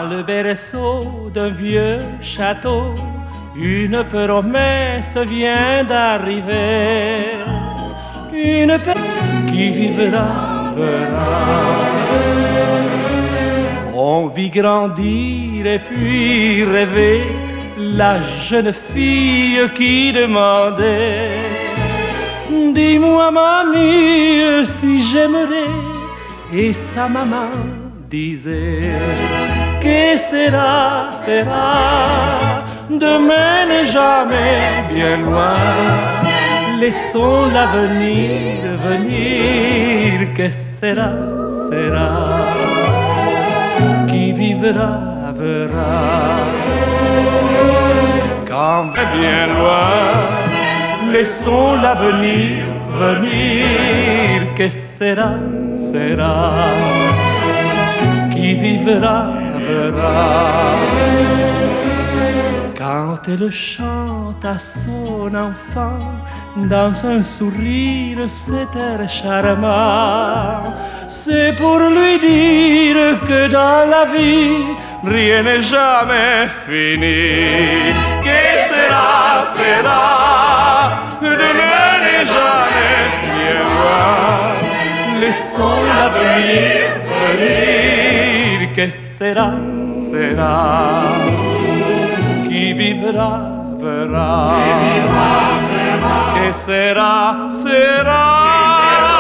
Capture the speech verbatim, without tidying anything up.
le berceau d'un vieux château, une promesse vient d'arriver. Une personne qui vivra verra. On vit grandir et puis rêver la jeune fille qui demandait: dis-moi mamie si j'aimerais. Et sa maman disait: que sera, sera, demain n'est jamais bien loin. Laissons l'avenir venir, que sera, sera, qui vivra verra. Quand bien loin, laissons l'avenir venir, que sera, sera, qui vivra verra. Quand elle chante à son enfant, dans un sourire cet air charmant, c'est pour lui dire que dans la vie, rien n'est jamais fini. Que sera, sera, demain n'est jamais bien loin. Laissons l'avenir venir, que sera, sera, qui vivra verra. Que sera, sera.